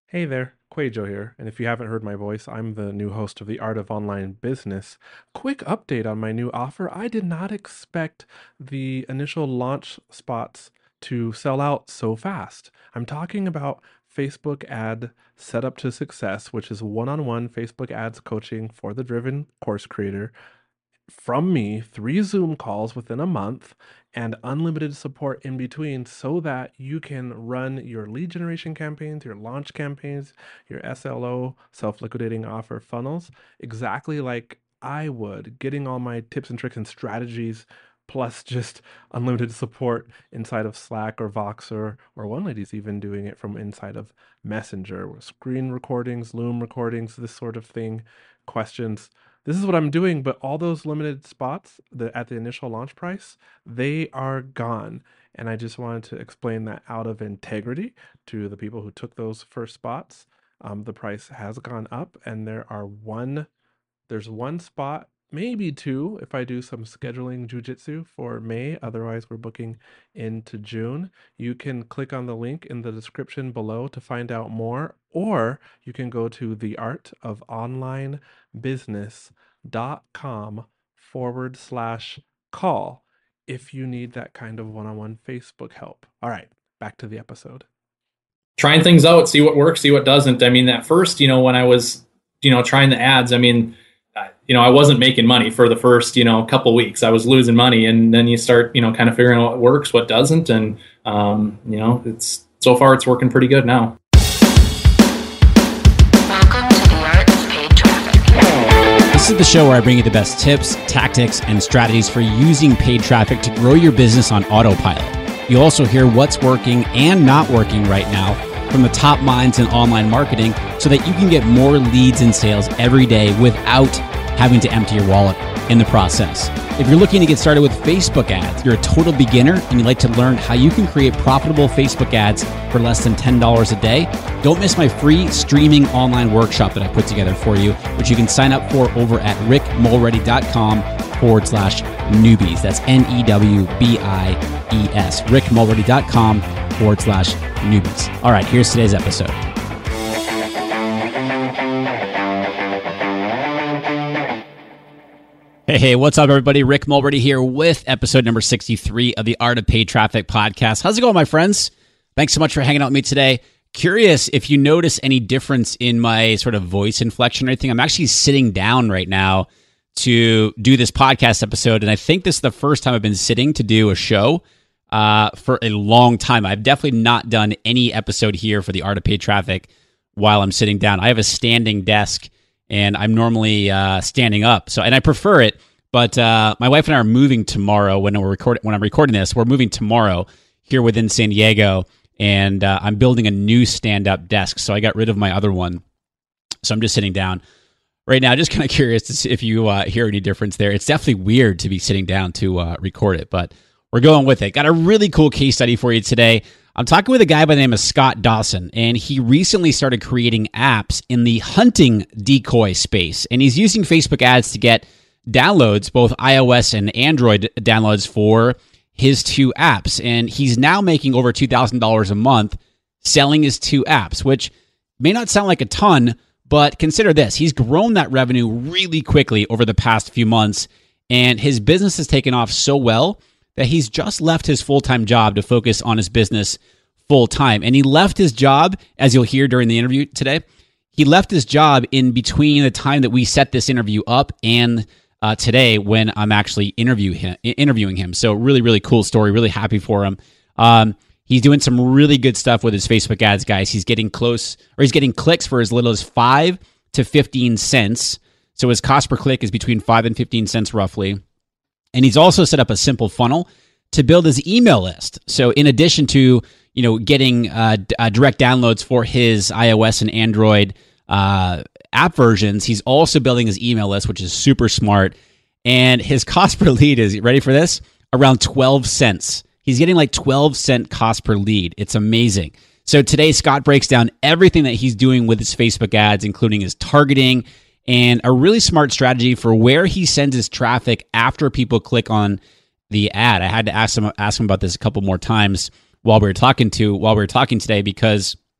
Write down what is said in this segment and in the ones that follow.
Hey there, Quajo here, and if you haven't heard my voice, I'm the new host of The Art of Online Business. Quick update on my new offer. I did not expect the initial launch spots to sell out so fast. I'm talking about Facebook ad setup to success, which is one-on-one Facebook ads coaching for the driven course creator from me, 3 Zoom calls within a month, and unlimited support in between so that you can run your lead generation campaigns, your launch campaigns, your SLO, self liquidating offer funnels exactly like I would, getting all my tips and tricks and strategies. Plus, just unlimited support inside of Slack or Voxer, or one lady's even doing it from inside of Messenger, with screen recordings, Loom recordings, this sort of thing, questions. This is what I'm doing, but all those limited spots at the initial launch price, they are gone. And I just wanted to explain that out of integrity to the people who took those first spots. The price has gone up, and there's one spot, maybe two, if I do some scheduling jujitsu for May. Otherwise, we're booking into June. You can click on the link in the description below to find out more, or you can go to theartofonlinebusiness.com/call if you need that kind of one-on-one Facebook help. All right, back to the episode. Trying things out, see what works, see what doesn't. I mean, at first, when I was, trying the ads, I wasn't making money for the first, couple weeks. I was losing money, and then you start, kind of figuring out what works, what doesn't, and it's so far it's working pretty good now. Welcome to the Art of Paid Traffic. This is the show where I bring you the best tips, tactics, and strategies for using paid traffic to grow your business on autopilot. You'll also hear what's working and not working right now from the top minds in online marketing so that you can get more leads and sales every day without having to empty your wallet in the process. If you're looking to get started with Facebook ads, you're a total beginner and you'd like to learn how you can create profitable Facebook ads for less than $10 a day, don't miss my free streaming online workshop that I put together for you, which you can sign up for over at rickmulready.com/newbies. That's NEWBIES. rickmulready.com/newbies. All right, here's today's episode. Hey, what's up, everybody? Rick Mulready here with episode number 63 of the Art of Paid Traffic podcast. How's it going, my friends? Thanks so much for hanging out with me today. Curious if you notice any difference in my sort of voice inflection or anything. I'm actually sitting down right now to do this podcast episode, and I think this is the first time I've been sitting to do a show for a long time. I've definitely not done any episode here for the Art of Paid Traffic while I'm sitting down. I have a standing desk, and I'm normally standing up. And I prefer it, but my wife and I are moving tomorrow when I'm recording this. We're moving tomorrow here within San Diego, and I'm building a new stand-up desk. So I got rid of my other one. So I'm just sitting down right now. Just kind of curious to see if you hear any difference there. It's definitely weird to be sitting down to record it, but we're going with it. Got a really cool case study for you today. I'm talking with a guy by the name of Scott Dawson, and he recently started creating apps in the hunting decoy space. And he's using Facebook ads to get downloads, both iOS and Android downloads for his two apps. And he's now making over $2,000 a month selling his two apps, which may not sound like a ton, but consider this. He's grown that revenue really quickly over the past few months, and his business has taken off so well that he's just left his full-time job to focus on his business full-time. And he left his job, as you'll hear during the interview today, he left his job in between the time that we set this interview up and today when I'm actually interviewing him. So really, really cool story. Really happy for him. He's doing some really good stuff with his Facebook ads, guys. He's getting close, or he's getting clicks for as little as 5 to 15 cents. So his cost per click is between 5 and 15 cents roughly. And he's also set up a simple funnel to build his email list. So in addition to getting direct downloads for his iOS and Android app versions, he's also building his email list, which is super smart. And his cost per lead is, ready for this? Around 12 cents. He's getting like 12-cent cost per lead. It's amazing. So today, Scott breaks down everything that he's doing with his Facebook ads, including his targeting, and a really smart strategy for where he sends his traffic after people click on the ad. I had to ask him about this a couple more times while we were talking today, because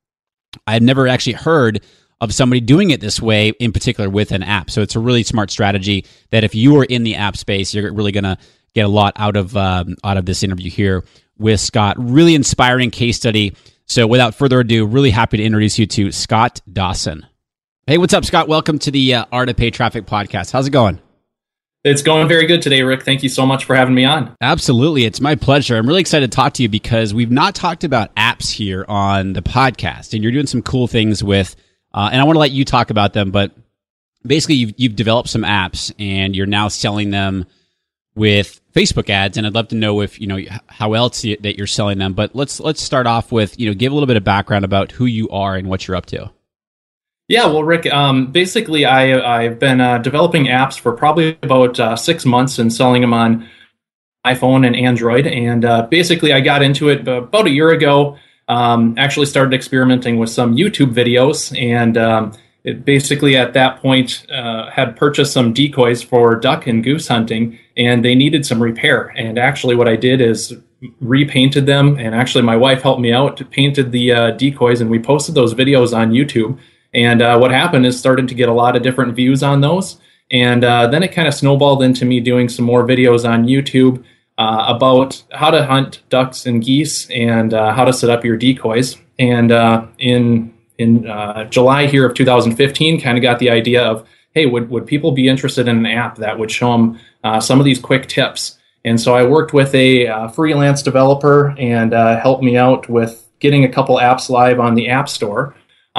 I had never actually heard of somebody doing it this way, in particular with an app. So it's a really smart strategy that if you are in the app space, you're really going to get a lot out of this interview here with Scott. Really inspiring case study. So without further ado, really happy to introduce you to Scott Dawson. Hey, what's up, Scott? Welcome to the Art of Paid Traffic podcast. How's it going? It's going very good today, Rick. Thank you so much for having me on. Absolutely. It's my pleasure. I'm really excited to talk to you because we've not talked about apps here on the podcast, and you're doing some cool things with, and I want to let you talk about them, but basically you've developed some apps and you're now selling them with Facebook ads, and I'd love to know if, how else that you're selling them. But let's start off with, give a little bit of background about who you are and what you're up to. Yeah, well, Rick, basically I've been developing apps for probably about 6 months and selling them on iPhone and Android. And basically I got into it about a year ago, actually started experimenting with some YouTube videos, and it basically at that point had purchased some decoys for duck and goose hunting, and they needed some repair. And actually what I did is repainted them, and actually my wife helped me out, painted the decoys, and we posted those videos on YouTube. And what happened is started to get a lot of different views on those. And then it kind of snowballed into me doing some more videos on YouTube about how to hunt ducks and geese and how to set up your decoys. And in July here of 2015, kind of got the idea of, hey, would people be interested in an app that would show them some of these quick tips? And so I worked with a freelance developer and helped me out with getting a couple apps live on the App Store.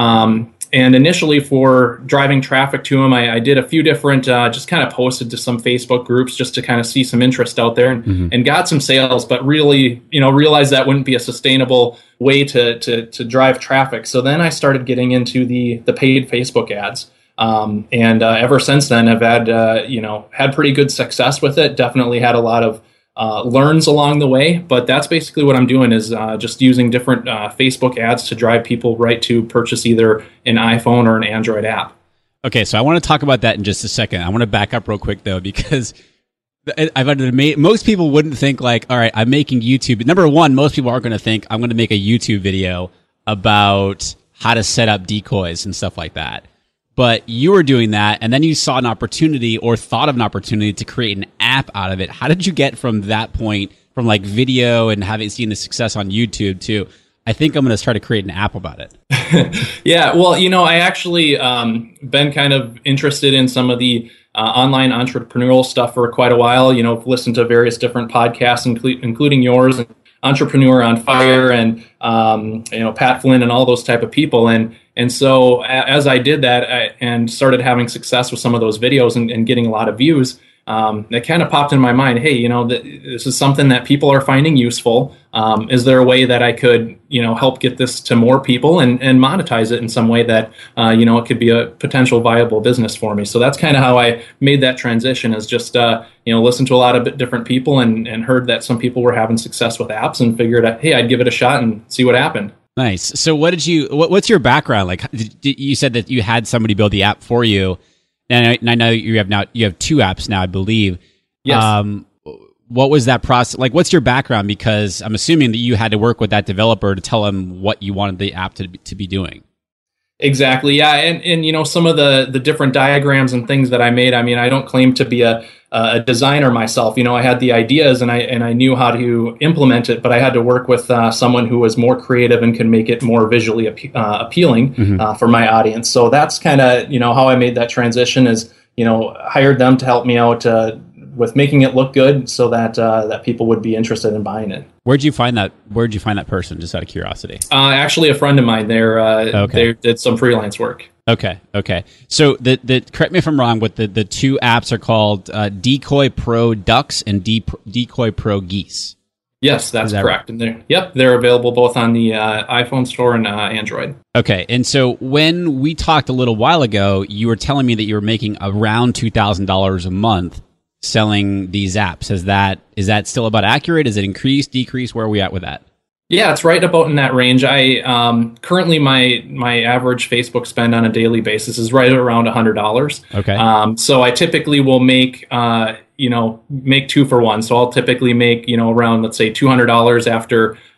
And initially for driving traffic to them, I did a few different, just kind of posted to some Facebook groups just to kind of see some interest out there, and got some sales, but really, realized that wouldn't be a sustainable way to drive traffic. So then I started getting into the paid Facebook ads. And ever since then I've had, had pretty good success with it. Definitely had a lot of learns along the way, but that's basically what I'm doing is just using different Facebook ads to drive people right to purchase either an iPhone or an Android app. Okay, so I want to talk about that in just a second. I want to back up real quick though, because most people wouldn't think like, all right, I'm making YouTube. Number one, most people aren't going to think I'm going to make a YouTube video about how to set up decoys and stuff like that. But you were doing that, and then you saw an opportunity or thought of an opportunity to create an app out of it. How did you get from that point, from like video and having seen the success on YouTube to, I think I'm going to try to create an app about it? Yeah, well, I actually been kind of interested in some of the online entrepreneurial stuff for quite a while. I've listened to various different podcasts, including yours, and Entrepreneur on Fire, and Pat Flynn, and all those type of people. And so as I did that and started having success with some of those videos and getting a lot of views, it kind of popped in my mind, hey, this is something that people are finding useful. Is there a way that I could, help get this to more people and monetize it in some way that, it could be a potential viable business for me? So that's kind of how I made that transition, is just, listen to a lot of different people and heard that some people were having success with apps and figured, hey, I'd give it a shot and see what happened. Nice. So what's your background? Like, you said that you had somebody build the app for you. And I know you have two apps now, I believe. Yes. What was that process? Like, what's your background? Because I'm assuming that you had to work with that developer to tell him what you wanted the app to be doing. Exactly. Yeah. And some of the different diagrams and things that I made, I don't claim to be a designer myself. I had the ideas and I knew how to implement it, but I had to work with someone who was more creative and can make it more visually appealing for my audience. So that's kind of, how I made that transition is, hired them to help me out with making it look good so that that people would be interested in buying it. Where'd you find that person, just out of curiosity? Actually, a friend of mine, they did some freelance work. Okay. So the correct me if I'm wrong, but the two apps are called Decoy Pro Ducks and Decoy Pro Geese. Yes, that's correct. Right? And they're available both on the iPhone store and Android. Okay. And so when we talked a little while ago, you were telling me that you were making around $2,000 a month selling these apps. Is that still about accurate? Is it increased, decreased? Where are we at with that? Yeah, it's right about in that range. I currently my average Facebook spend on a daily basis is right around $100. Okay. So I typically will make make 2 for 1. So I'll typically make around, let's say, $200 after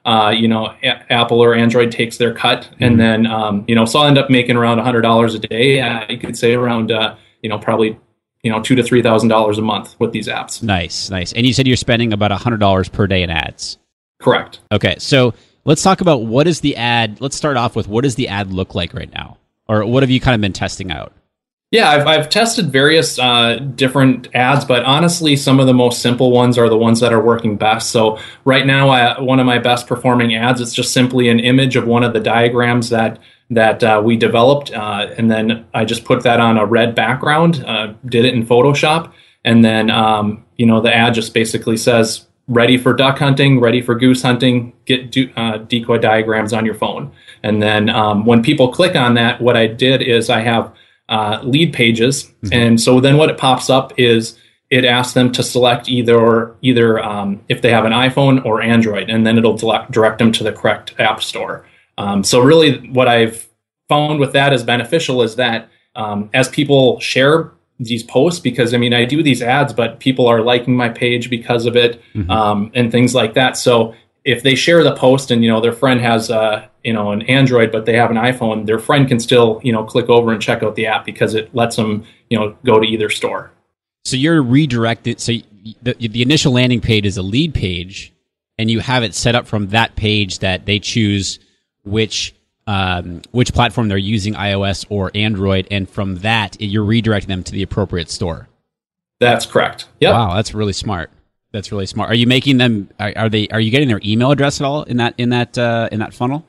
Apple or Android takes their cut, and then so I'll end up making around $100 a day. You could say around probably $2,000 to $3,000 a month with these apps. Nice. And you said you're spending about $100 per day in ads. Correct. Okay, so let's talk about what is the ad. Let's start off with, what does the ad look like right now, or what have you kind of been testing out? Yeah, I've tested various different ads, but honestly, some of the most simple ones are the ones that are working best. So right now, one of my best performing ads, it's just simply an image of one of the diagrams that we developed, and then I just put that on a red background, did it in Photoshop, and then the ad just basically says, ready for duck hunting, ready for goose hunting, get decoy diagrams on your phone. And then when people click on that, what I did is I have lead pages. And so then what it pops up is it asks them to select either if they have an iPhone or Android, and then it'll direct them to the correct app store. So really what I've found with that is beneficial is that as people share these posts, because I do these ads, but people are liking my page because of it, and things like that. So if they share the post and their friend has an Android but they have an iPhone, their friend can still click over and check out the app because it lets them go to either store. So you're redirected. So the initial landing page is a lead page, and you have it set up from that page that they choose which platform they're using, iOS or Android, and from that you're redirecting them to the appropriate store. That's correct. Yep. Wow, that's really smart. That's really smart. Are you making them? Are you getting their email address at all in that funnel?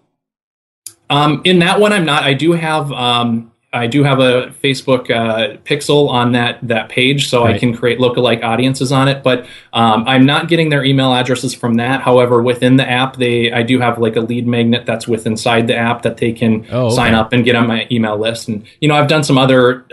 In that one, I'm not. I do have a Facebook pixel on that page, so right. I can create lookalike audiences on it. But I'm not getting their email addresses from that. However, within the app, I do have like a lead magnet that's inside the app that they can sign up and get on my email list. And I've done some other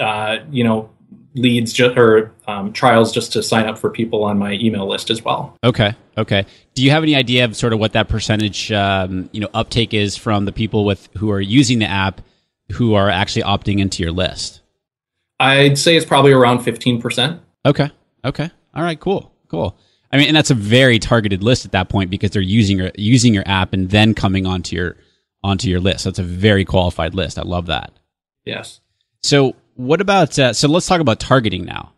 leads trials just to sign up for people on my email list as well. Okay. Do you have any idea of sort of what that percentage uptake is from the people who are using the app who are actually opting into your list? I'd say it's probably around 15%. Okay. All right, cool. And that's a very targeted list at that point because they're using your app and then coming onto your list. That's a very qualified list. I love that. Yes. So what about so let's talk about targeting now.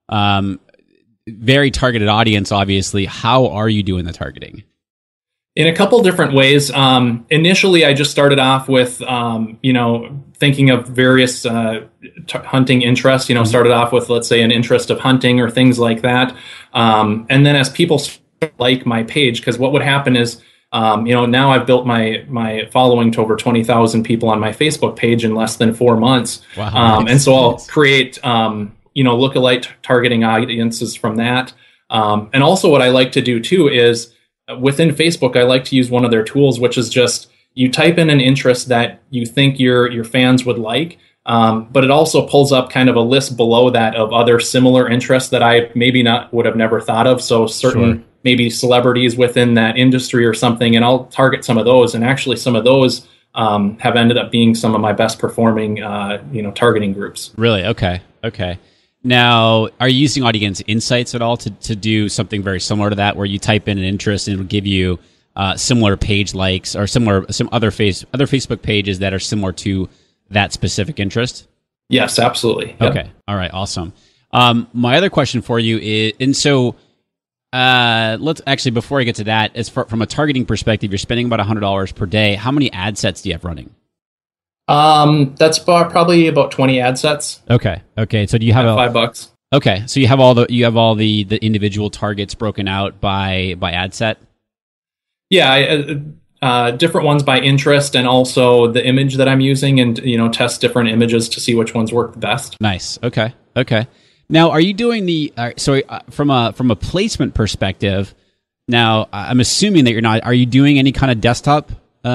Very targeted audience, obviously. How are you doing the targeting? In a couple different ways. Initially, I just started off with, thinking of various hunting interests. Started off with, let's say, an interest of hunting or things like that. And then as people like my page, because what would happen is, now I've built my following to over 20,000 people on my Facebook page in less than 4 months. Wow, nice. And so I'll create, lookalike targeting audiences from that. And also what I like to do too is within Facebook, I like to use one of their tools, which is just you type in an interest that you think your fans would like. But it also pulls up kind of a list below that of other similar interests that I would have never thought of. So certain maybe celebrities within that industry or something, and I'll target some of those. And actually some of those have ended up being some of my best performing, targeting groups. Really? Okay. Now, are you using Audience Insights at all to do something very similar to that, where you type in an interest and it'll give you similar page likes or some other Facebook pages that are similar to that specific interest? Yes, absolutely. Yep. Okay. All right. Awesome. My other question for you is, and so let's actually, before I get to that, from a targeting perspective, you're spending about $100 per day. How many ad sets do you have running? That's probably about 20 ad sets. Okay. So do you have $5? Okay. So you have all the individual targets broken out by ad set? Yeah. Different ones by interest and also the image that I'm using, and test different images to see which ones work the best. Nice. Okay. Now, are you doing from a placement perspective? Now, I'm assuming that you're not. Are you doing any kind of desktop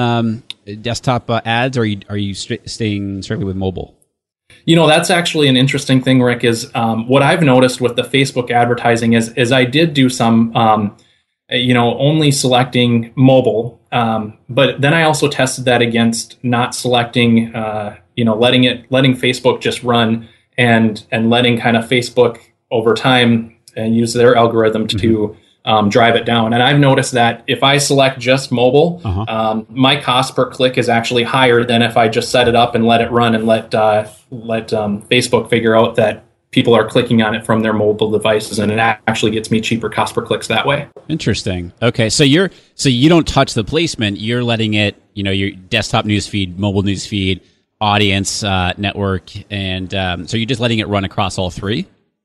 ads, or are you staying strictly with mobile? That's actually an interesting thing, Rick. Is what I've noticed with the Facebook advertising is I did do some. Only selecting mobile. But then I also tested that against not selecting, letting Facebook just run and letting kind of Facebook over time use their algorithm to drive it down. And I've noticed that if I select just mobile, my cost per click is actually higher than if I just set it up and let it run and let Facebook figure out that people are clicking on it from their mobile devices, and it actually gets me cheaper cost per clicks that way. Interesting. Okay, so you don't touch the placement. You're letting it, your desktop newsfeed, mobile newsfeed, audience, network, and so you're just letting it run across all three.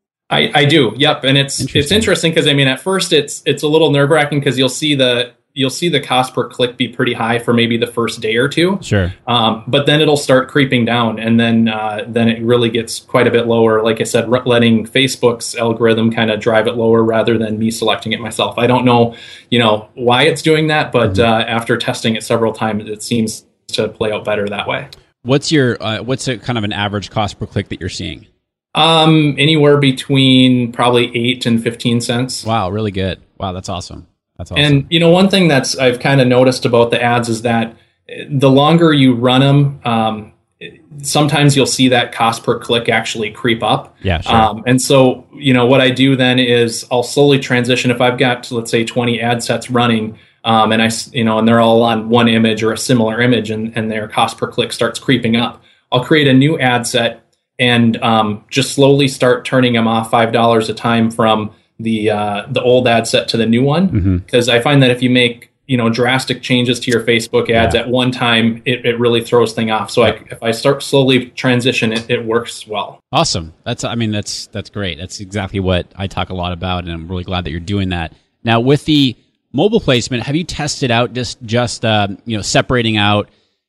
I do. Yep. And it's interesting because at first it's a little nerve wracking because you'll see the cost per click be pretty high for maybe the first day or two. Sure. But then it'll start creeping down, and then it really gets quite a bit lower. Like I said, letting Facebook's algorithm kind of drive it lower rather than me selecting it myself. I don't know, why it's doing that, but after testing it several times, it seems to play out better that way. What's a kind of an average cost per click that you're seeing? Anywhere between probably 8 and 15 cents. Wow, really good. Wow, that's awesome. That's awesome. And one thing that's I've kind of noticed about the ads is that the longer you run them, sometimes you'll see that cost per click actually creep up. Yeah, sure. And so what I do then is I'll slowly transition. If I've got, let's say, 20 ad sets running, and and they're all on one image or a similar image, and their cost per click starts creeping up, I'll create a new ad set and just slowly start turning them off $5 a time from the old ad set to the new one, because I find that if you make drastic changes to your Facebook ads at one time, it really throws things off. So if I start slowly transition, it works well. Awesome. That's great. That's exactly what I talk a lot about, and I'm really glad that you're doing that. Now with the mobile placement, have you tested out just separating out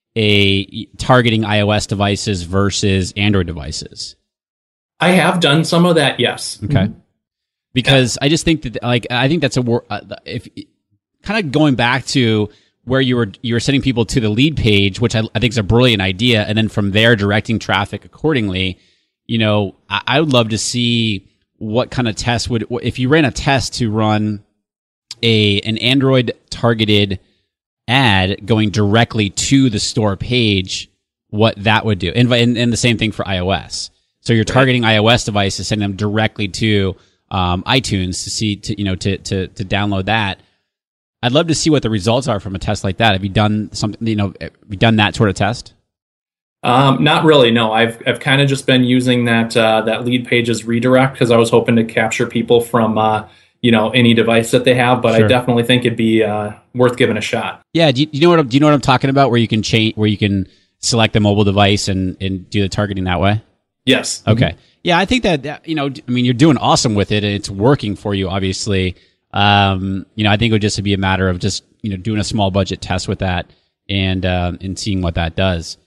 targeting iOS devices versus Android devices? I have done some of that, yes. Okay. Because I just think that, I think that's if kind of going back to where you were sending people to the lead page, which I think is a brilliant idea, and then from there directing traffic accordingly. I would love to see what kind of test if you ran a test to run an Android targeted ad going directly to the store page, what that would do, and the same thing for iOS. So you're targeting iOS devices, sending them directly to iTunes to download that. I'd love to see what the results are from a test like that. Have you done something? Have you done that sort of test? Not really. No, I've kind of just been using that lead pages redirect because I was hoping to capture people from any device that they have, but sure. I definitely think it'd be worth giving a shot. Yeah. Do you know what I'm talking about? Where you can select the mobile device and do the targeting that way? Yes. Okay. Yeah, I think that you're doing awesome with it, and it's working for you, obviously. I think it would just be a matter of just doing a small budget test with that and seeing what that does.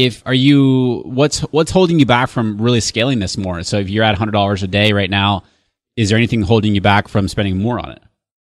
What's holding you back from really scaling this more? So if you're at $100 a day right now, is there anything holding you back from spending more on it?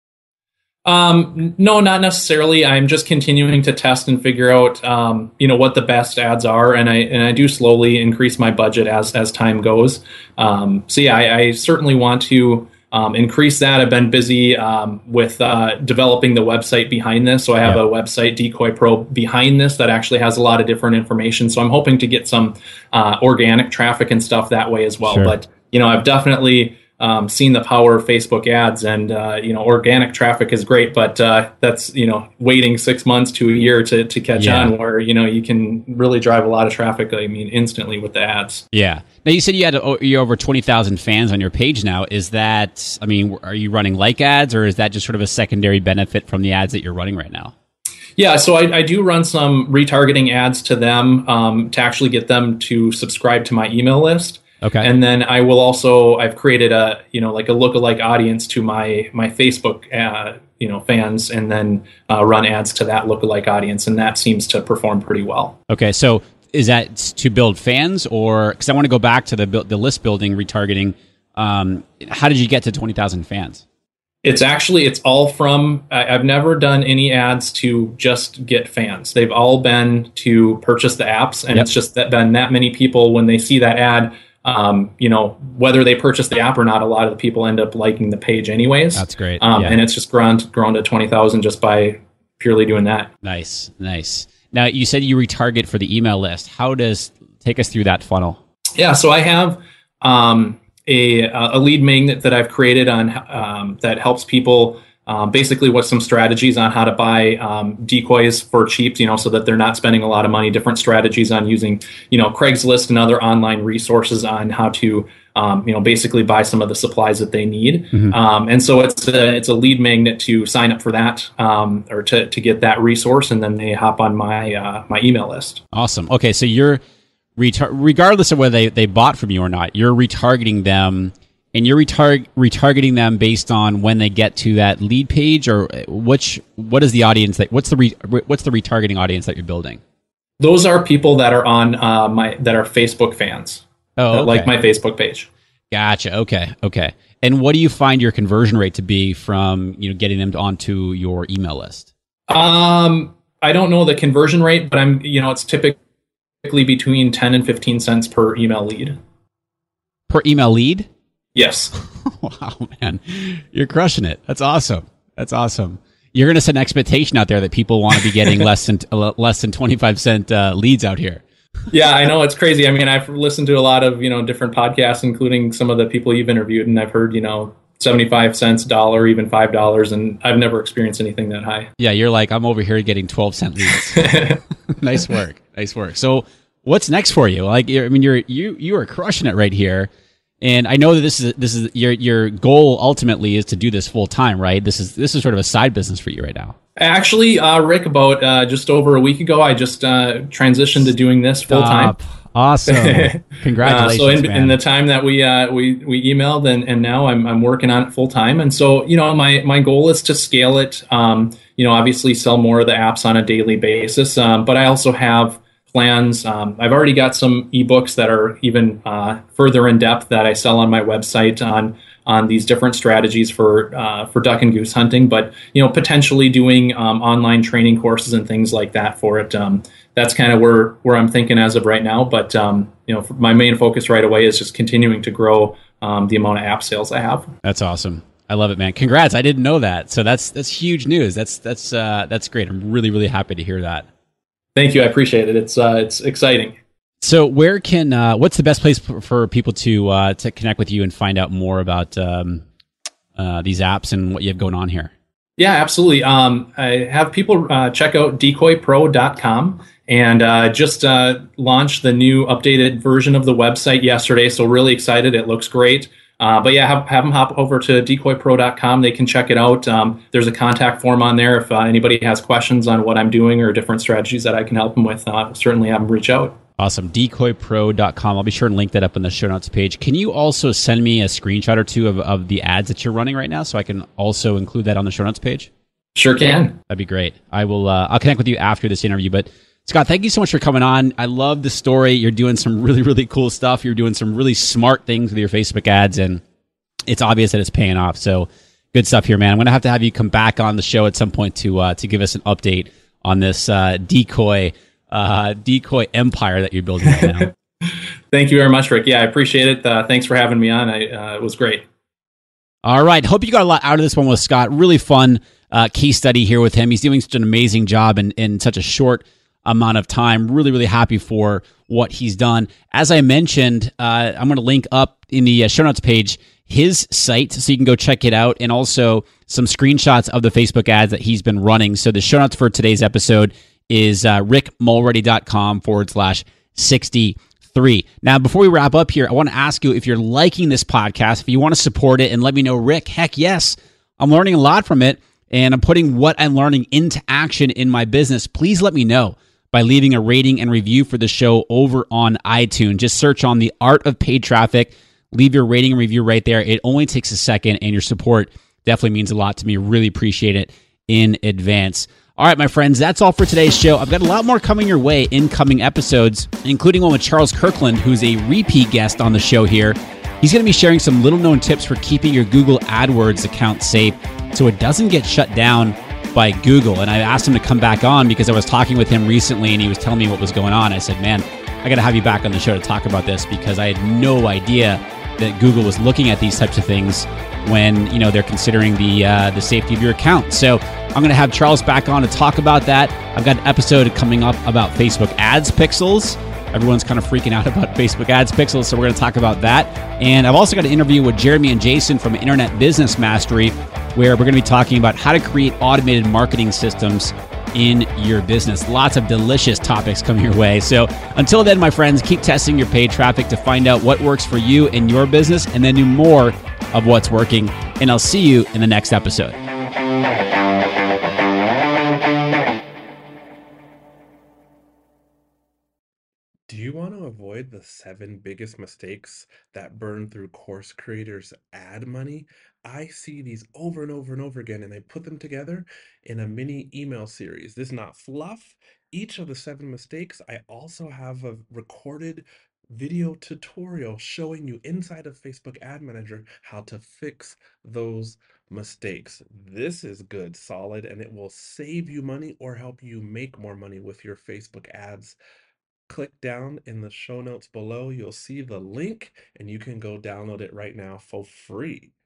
No, not necessarily. I'm just continuing to test and figure out, what the best ads are, and I do slowly increase my budget as time goes. I certainly want to increase that. I've been busy with developing the website behind this, so I have a website, Decoy Pro, behind this that actually has a lot of different information. So I'm hoping to get some organic traffic and stuff that way as well. Sure. But I've definitely seen the power of Facebook ads, and organic traffic is great, but that's waiting 6 months to a year to catch on, where you can really drive a lot of traffic instantly with the ads. Yeah. Now you said you're over 20,000 fans on your page now. Is that are you running like ads, or is that just sort of a secondary benefit from the ads that you're running right now? Yeah, so I do run some retargeting ads to them to actually get them to subscribe to my email list. Okay. And then I've created a lookalike audience to my Facebook, fans, and then run ads to that lookalike audience, and that seems to perform pretty well. Okay. So is that to build fans, or, because I want to go back to the list building retargeting. How did you get to 20,000 fans? It's all from, I've never done any ads to just get fans. They've all been to purchase the apps, and it's just been that many people when they see that ad. Whether they purchase the app or not, a lot of the people end up liking the page anyways. That's great. And it's just grown to 20,000 just by purely doing that. Nice. Now, you said you retarget for the email list. Take us through that funnel? Yeah. So I have a lead magnet that I've created on that helps people basically what some strategies on how to buy decoys for cheap, so that they're not spending a lot of money, different strategies on using, Craigslist and other online resources on how to, basically buy some of the supplies that they need. And so it's a lead magnet to sign up for that, or to get that resource. And then they hop on my email list. Awesome. Okay. So you're regardless of whether they bought from you or not, you're retargeting them. And you're retargeting them based on when they get to that lead page, or what is the audience what's the retargeting audience that you're building? Those are people that are on that are Facebook fans. Oh, okay. Like my Facebook page. Gotcha. Okay. And what do you find your conversion rate to be from getting them onto your email list? I don't know the conversion rate, but it's typically between 10 and 15 cents per email lead. Per email lead? Yes. Wow, man. You're crushing it. That's awesome. You're going to set an expectation out there that people want to be getting less than 25-cent leads out here. Yeah, I know. It's crazy. I mean, I've listened to a lot of, different podcasts, including some of the people you've interviewed, and I've heard, 75 cents, $1, even $5, and I've never experienced anything that high. Yeah, you're like, I'm over here getting 12-cent leads. Nice work. So what's next for you? Like, I mean, you are crushing it right here. And I know that this is your goal ultimately is to do this full time, right? This is sort of a side business for you right now. Actually, Rick, about just over a week ago, I just transitioned to doing this full time. Awesome! Congratulations. So in the time that we emailed and now I'm working on it full time, and so my goal is to scale it. Obviously sell more of the apps on a daily basis, but I also have plans. I've already got some ebooks that are even further in depth that I sell on my website on these different strategies for duck and goose hunting, but potentially doing online training courses and things like that for it. That's kind of where I'm thinking as of right now. But my main focus right away is just continuing to grow the amount of app sales I have. That's awesome. I love it, man. Congrats! I didn't know that, so that's huge news. That's great. I'm really, really happy to hear that. Thank you. I appreciate it. It's exciting. So where can what's the best place for people to connect with you and find out more about these apps and what you have going on here? Yeah, absolutely. I have people check out decoypro.com, and just launched the new updated version of the website yesterday. So really excited. It looks great. But yeah, have them hop over to decoypro.com. They can check it out. There's a contact form on there. If anybody has questions on what I'm doing or different strategies that I can help them with, certainly have them reach out. Awesome. Decoypro.com. I'll be sure to link that up on the show notes page. Can you also send me a screenshot or two of the ads that you're running right now so I can also include that on the show notes page? Sure can. That'd be great. I'll connect with you after this interview. But Scott, thank you so much for coming on. I love the story. You're doing some really, really cool stuff. You're doing some really smart things with your Facebook ads, and it's obvious that it's paying off. So good stuff here, man. I'm going to have you come back on the show at some point to give us an update on this decoy empire that you're building right now. Thank you very much, Rick. Yeah, I appreciate it. Thanks for having me on. It was great. All right. Hope you got a lot out of this one with Scott. Really fun case study here with him. He's doing such an amazing job in such a short amount of time. Really, really happy for what he's done. As I mentioned, I'm going to link up in the show notes page his site so you can go check it out, and also some screenshots of the Facebook ads that he's been running. So the show notes for today's episode is rickmulready.com/63. Now, before we wrap up here, I want to ask you if you're liking this podcast, if you want to support it and let me know, Rick, heck yes, I'm learning a lot from it and I'm putting what I'm learning into action in my business. Please let me know by leaving a rating and review for the show over on iTunes. Just search on The Art of Paid Traffic. Leave your rating and review right there. It only takes a second, and your support definitely means a lot to me. Really appreciate it in advance. All right, my friends, that's all for today's show. I've got a lot more coming your way in coming episodes, including one with Charles Kirkland, who's a repeat guest on the show here. He's going to be sharing some little-known tips for keeping your Google AdWords account safe so it doesn't get shut down by Google. And I asked him to come back on because I was talking with him recently, and he was telling me what was going on. I said, man, I got to have you back on the show to talk about this, because I had no idea that Google was looking at these types of things when they're considering the safety of your account. So I'm going to have Charles back on to talk about that. I've got an episode coming up about Facebook Ads Pixels. Everyone's kind of freaking out about Facebook Ads Pixels, so we're going to talk about that. And I've also got an interview with Jeremy and Jason from Internet Business Mastery, where we're going to be talking about how to create automated marketing systems in your business. Lots of delicious topics coming your way. So until then, my friends, keep testing your paid traffic to find out what works for you and your business, and then do more of what's working. And I'll see you in the next episode. Do you want to avoid the 7 biggest mistakes that burn through course creators' ad money? I see these over and over and over again, and I put them together in a mini email series. This is not fluff. Each of the 7 mistakes, I also have a recorded video tutorial showing you inside of Facebook Ad Manager how to fix those mistakes. This is good, solid, and it will save you money or help you make more money with your Facebook ads. Click down in the show notes below. You'll see the link and you can go download it right now for free.